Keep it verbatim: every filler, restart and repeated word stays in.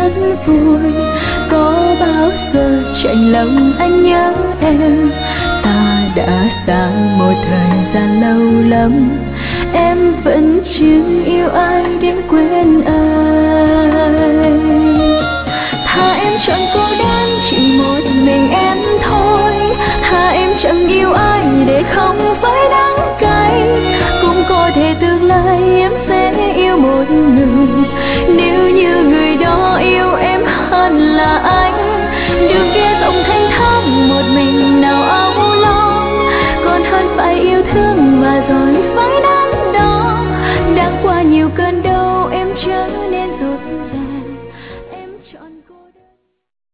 rất vui. Có bao giờ chạnh lòng anh nhớ em, ta đã xa một thời gian lâu lắm, em vẫn chưa yêu ai đến quên ai. Thà em chọn cô đơn